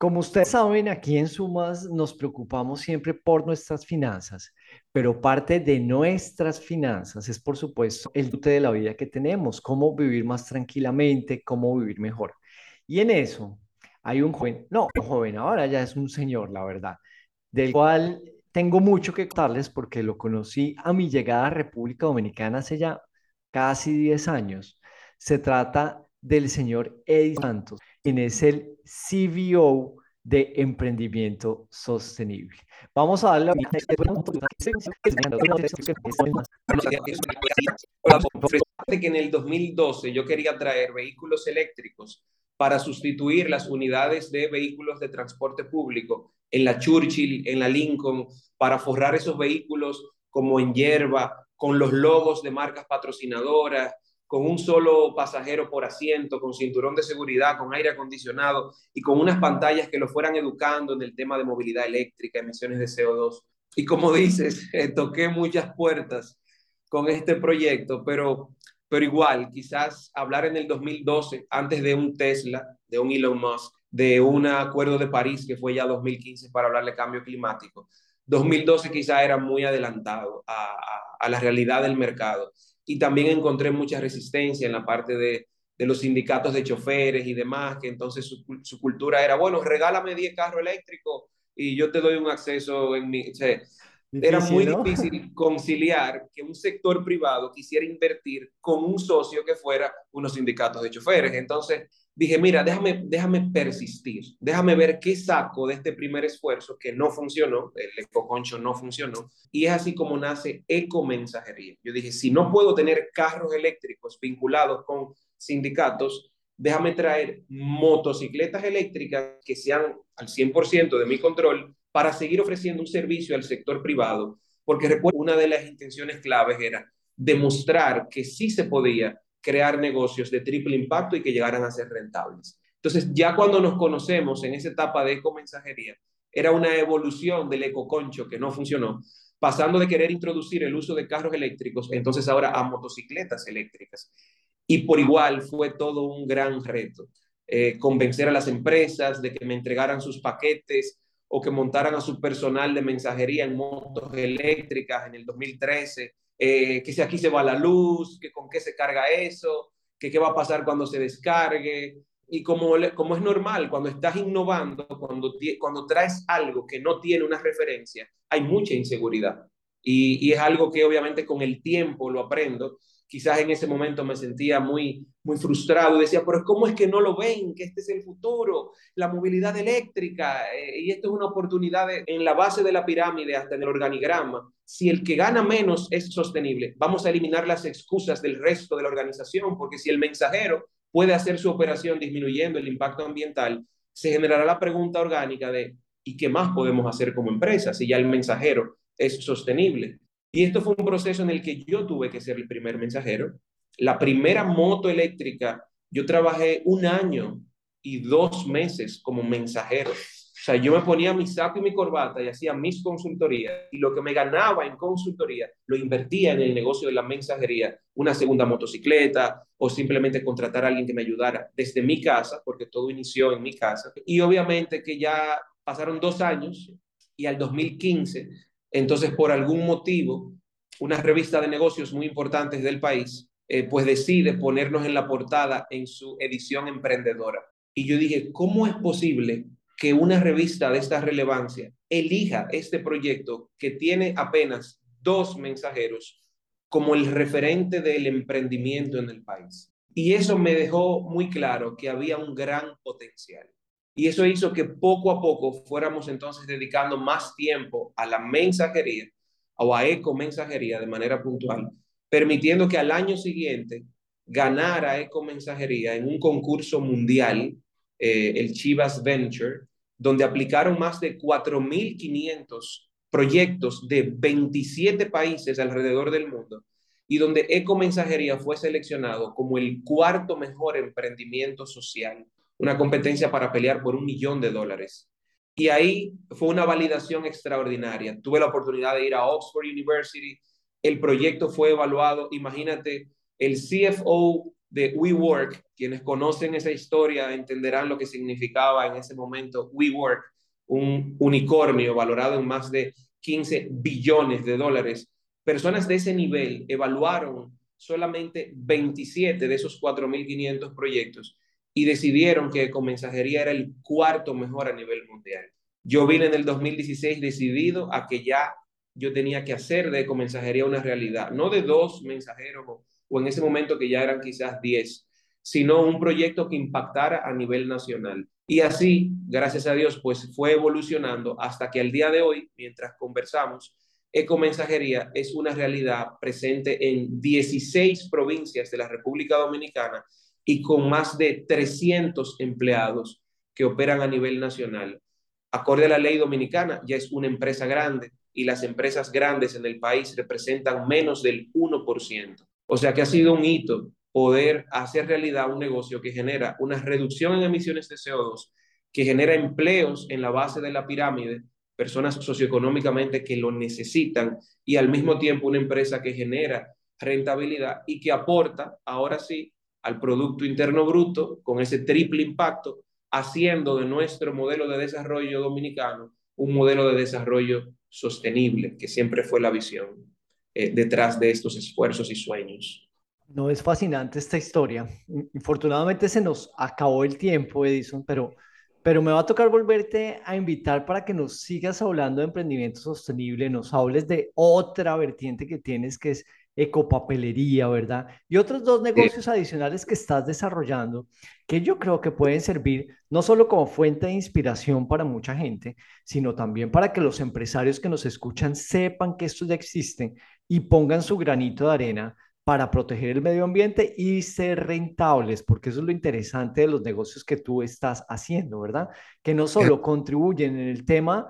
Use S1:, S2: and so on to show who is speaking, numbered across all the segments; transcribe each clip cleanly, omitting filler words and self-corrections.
S1: Como ustedes saben, aquí en Sumas nos preocupamos siempre por nuestras finanzas, pero parte de nuestras finanzas es, por supuesto, el disfrute de la vida que tenemos, cómo vivir más tranquilamente, cómo vivir mejor. Y en eso hay un joven, no, un joven, ahora ya es un señor, la verdad, del cual tengo mucho que contarles porque lo conocí a mi llegada a República Dominicana hace ya casi 10 años. Se trata del señor Edison Santos, quien es el CBO de emprendimiento sostenible. Vamos a darle la
S2: Fíjate que en el 2012 yo quería traer vehículos eléctricos para sustituir las unidades de vehículos de transporte público en la Churchill, en la Lincoln, para forrar esos vehículos como en hierba, con los logos de marcas patrocinadoras, con un solo pasajero por asiento, con cinturón de seguridad, con aire acondicionado y con unas pantallas que lo fueran educando en el tema de movilidad eléctrica, emisiones de CO2. Y como dices, toqué muchas puertas con este proyecto, pero igual, quizás hablar en el 2012, antes de un Tesla, de un Elon Musk, de un acuerdo de París que fue ya 2015 para hablar de cambio climático. 2012 quizás era muy adelantado a la realidad del mercado. Y también encontré mucha resistencia en la parte de los sindicatos de choferes y demás, que entonces su cultura era, bueno, regálame 10 carros eléctricos y yo te doy un acceso en mi... O sea, era
S1: difícil,
S2: muy
S1: ¿no?
S2: difícil conciliar que un sector privado quisiera invertir con un socio que fuera unos sindicatos de choferes. Entonces dije, mira, déjame persistir, déjame ver qué saco de este primer esfuerzo que no funcionó, el ecoconcho no funcionó, y es así como nace Ecomensajería. Yo dije, si no puedo tener carros eléctricos vinculados con sindicatos, déjame traer motocicletas eléctricas que sean al 100% de mi control para seguir ofreciendo un servicio al sector privado, porque recuerdo una de las intenciones claves era demostrar que sí se podía crear negocios de triple impacto y que llegaran a ser rentables. Entonces, ya cuando nos conocemos en esa etapa de ecomensajería, era una evolución del ecoconcho que no funcionó, pasando de querer introducir el uso de carros eléctricos, entonces ahora a motocicletas eléctricas. Y por igual fue todo un gran reto. Convencer a las empresas de que me entregaran sus paquetes o que montaran a su personal de mensajería en motos eléctricas en el 2013, que si aquí se va la luz, que con qué se carga eso, que qué va a pasar cuando se descargue. Y como es normal, cuando estás innovando, cuando traes algo que no tiene una referencia, hay mucha inseguridad. Y es algo que obviamente con el tiempo lo aprendo. Quizás en ese momento me sentía muy frustrado y decía, pero ¿cómo es que no lo ven? Que este es el futuro, la movilidad eléctrica, y esto es una oportunidad en la base de la pirámide, hasta en el organigrama. Si el que gana menos es sostenible, vamos a eliminar las excusas del resto de la organización, porque si el mensajero puede hacer su operación disminuyendo el impacto ambiental, se generará la pregunta orgánica de ¿y qué más podemos hacer como empresa si ya el mensajero es sostenible? Y esto fue un proceso en el que yo tuve que ser el primer mensajero. La primera moto eléctrica, yo trabajé 1 año y 2 meses como mensajero. O sea, yo me ponía mi saco y mi corbata y hacía mis consultorías y lo que me ganaba en consultoría lo invertía en el negocio de la mensajería, una segunda motocicleta o simplemente contratar a alguien que me ayudara desde mi casa, porque todo inició en mi casa. Y obviamente que ya pasaron 2 años y al 2015, entonces por algún motivo, una revista de negocios muy importantes del país, pues decide ponernos en la portada en su edición emprendedora. Y yo dije, ¿cómo es posible que una revista de esta relevancia elija este proyecto que tiene apenas 2 mensajeros como el referente del emprendimiento en el país? Y eso me dejó muy claro que había un gran potencial. Y eso hizo que poco a poco fuéramos entonces dedicando más tiempo a la mensajería o a ecomensajería de manera puntual, permitiendo que al año siguiente ganara ecomensajería en un concurso mundial, el Chivas Venture, donde aplicaron más de 4.500 proyectos de 27 países alrededor del mundo y donde Ecomensajería fue seleccionado como el cuarto mejor emprendimiento social, una competencia para pelear por $1 millón. Y ahí fue una validación extraordinaria. Tuve la oportunidad de ir a Oxford University, el proyecto fue evaluado, imagínate, el CFO de WeWork. Quienes conocen esa historia entenderán lo que significaba en ese momento WeWork, un unicornio valorado en más de 15 billones de dólares. Personas de ese nivel evaluaron solamente 27 de esos 4.500 proyectos y decidieron que Ecomensajería era el cuarto mejor a nivel mundial. Yo vine en el 2016 decidido a que ya yo tenía que hacer de Ecomensajería una realidad, no de dos mensajeros o en ese momento que ya eran quizás 10, sino un proyecto que impactara a nivel nacional. Y así, gracias a Dios, pues fue evolucionando hasta que al día de hoy, mientras conversamos, Ecomensajería es una realidad presente en 16 provincias de la República Dominicana y con más de 300 empleados que operan a nivel nacional. Acorde a la ley dominicana, ya es una empresa grande y las empresas grandes en el país representan menos del 1%. O sea que ha sido un hito poder hacer realidad un negocio que genera una reducción en emisiones de CO2, que genera empleos en la base de la pirámide, personas socioeconómicamente que lo necesitan y al mismo tiempo una empresa que genera rentabilidad y que aporta, ahora sí, al Producto Interno Bruto con ese triple impacto, haciendo de nuestro modelo de desarrollo dominicano un modelo de desarrollo sostenible, que siempre fue la visión detrás de estos esfuerzos y sueños.
S1: No, es fascinante esta historia. Infortunadamente se nos acabó el tiempo, Edison, pero me va a tocar volverte a invitar para que nos sigas hablando de emprendimiento sostenible, nos hables de otra vertiente que tienes que es ecopapelería, ¿verdad? Y otros dos negocios adicionales que estás desarrollando que yo creo que pueden servir no solo como fuente de inspiración para mucha gente, sino también para que los empresarios que nos escuchan sepan que esto ya existe y pongan su granito de arena para proteger el medio ambiente y ser rentables, porque eso es lo interesante de los negocios que tú estás haciendo, ¿verdad? Que no solo contribuyen en el tema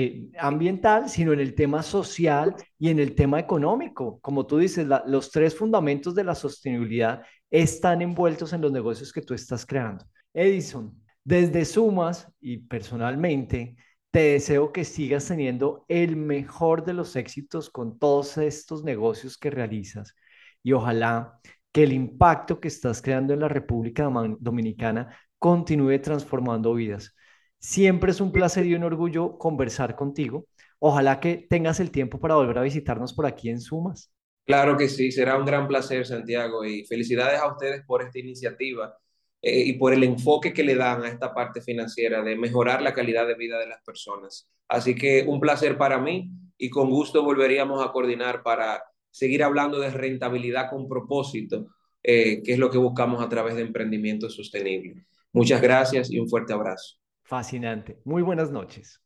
S1: ambiental, sino en el tema social y en el tema económico. Como tú dices, los tres fundamentos de la sostenibilidad están envueltos en los negocios que tú estás creando. Edison, desde Sumas y personalmente, te deseo que sigas teniendo el mejor de los éxitos con todos estos negocios que realizas y ojalá que el impacto que estás creando en la República Dominicana continúe transformando vidas. Siempre es un placer y un orgullo conversar contigo. Ojalá que tengas el tiempo para volver a visitarnos por aquí en Sumas.
S2: Claro que sí, será un gran placer, Santiago, y felicidades a ustedes por esta iniciativa y por el enfoque que le dan a esta parte financiera de mejorar la calidad de vida de las personas. Así que un placer para mí y con gusto volveríamos a coordinar para seguir hablando de rentabilidad con propósito, que es lo que buscamos a través de emprendimiento sostenible. Muchas gracias y un fuerte abrazo.
S1: Fascinante. Muy buenas noches.